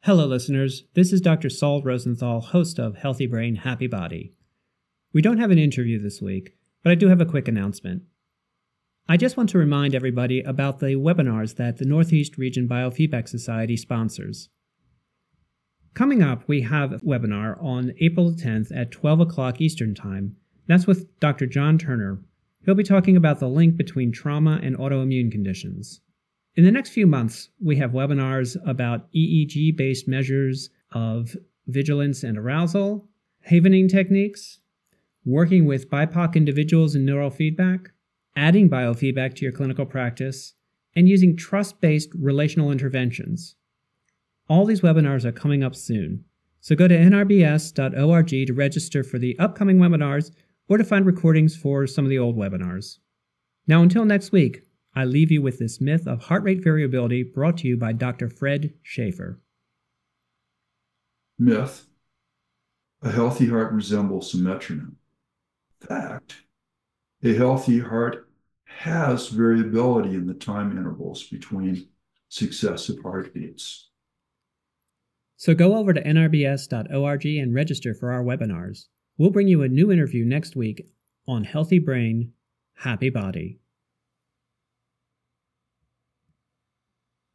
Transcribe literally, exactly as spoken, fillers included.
Hello, listeners. This is Doctor Saul Rosenthal, host of Healthy Brain, Happy Body. We don't have an interview this week, but I do have a quick announcement. I just want to remind everybody about the webinars that the Northeast Region Biofeedback Society sponsors. Coming up, we have a webinar on April tenth at twelve o'clock Eastern Time. That's with Doctor John Turner. He'll be talking about the link between trauma and autoimmune conditions. In the next few months, we have webinars about E E G-based measures of vigilance and arousal, havening techniques, working with B I P O C individuals in neurofeedback, adding biofeedback to your clinical practice, and using trust-based relational interventions. All these webinars are coming up soon, so go to N R B S dot org to register for the upcoming webinars or to find recordings for some of the old webinars. Now, until next week, I leave you with this myth of heart rate variability brought to you by Doctor Fred Schaefer. Myth: a healthy heart resembles a metronome. Fact: a healthy heart has variability in the time intervals between successive heartbeats. So go over to N R B S dot org and register for our webinars. We'll bring you a new interview next week on Healthy Brain, Happy Body.